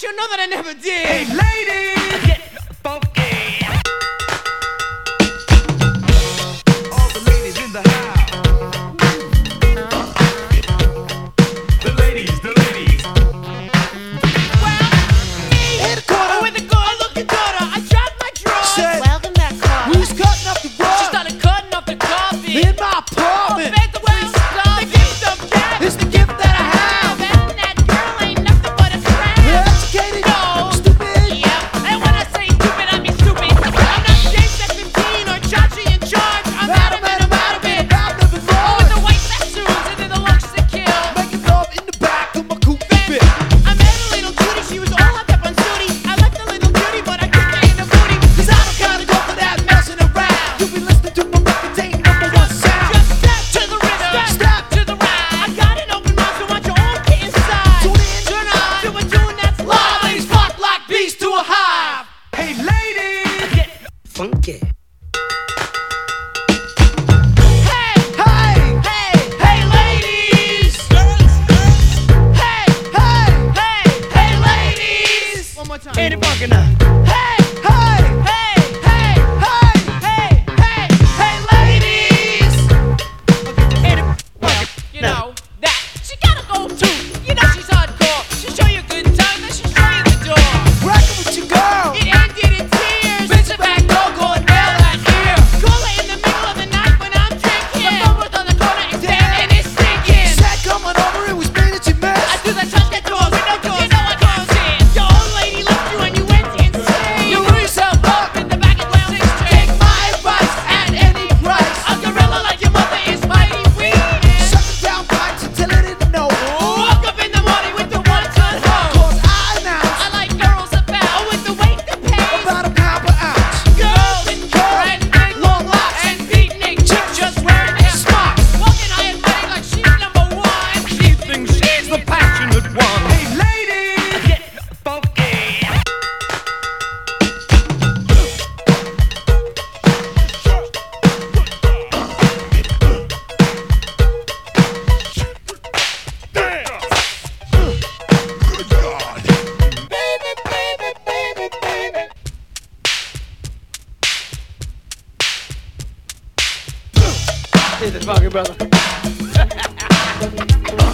you know that I never did. Hey, ladies, get funky. All the ladies in the house. The ladies, the ladies. Well, me, Hey, Dakota. with the good-looking daughter, I dropped my drawers. Said, Welcome back, Carl. who's cutting up the She rug started cutting up the coffee. in my apartment? Fed the way stuff. The gift of gab. It's the gift that I have. Betting that girl ain't nothing but a crab. Educated, No. stupid. Yep. And when I say stupid, I mean stupid. I'm not James at 15 or Chachi in charge. I'm Adam and I'm out of it. Out of it, Oh, with the white tattoos and then the looks to kill. making love in the back of my coupe fit. I met a little cutie, she was all hopped up on Sooty. I left the little cutie, but I kicked her in the booty. Cause I don't kinda go for that messing around. You be listening to my record, ain't #1 sound. Just step to the rhythm, Step to the ride. I got an open mouth, so want you all get inside. Tune in. Turn on to a tune that's live. Ladies flock like bees to a hive. Hey, ladies, get funky. Hey, Hey, hey, hey, ladies. Hey, hey, hey, ladies. One more time. ain't it funky now? Hey, Hey, hey, hey, hey, hey, hey, hey, ladies. ain't it funky You now? know that she gotta go too. You know she's hardcore. She'll show you a good time, then she'll show you the door. Rockin' with your girl. It ended in tears. Bitch, back door, go and nail that ear. Call her in the middle of the night when I'm drinking. The phone was on the corner, it's dead and it's stinking. Said coming over, it was me that you I missed. do the touch that doors, window doors. You know what comes in. Your old lady left you and you went insane. You blew yourself up. in the back of the 6 Take my advice at any price. A gorilla like your mother is mighty weak. Sucking down pipes until I didn't know. Woke up in the morning with the one-ton hose. Cause I announced I like girls about with the weight that pays. about a pound per ounce. Girls and and big Long locks. and beatnik chicks just wearing their smocks. Walking high and mighty like she's #1. She thinks she's the passionate one. Hey, ladies, get funky. Good God. Baby, baby, baby, baby. Is it funky, brother?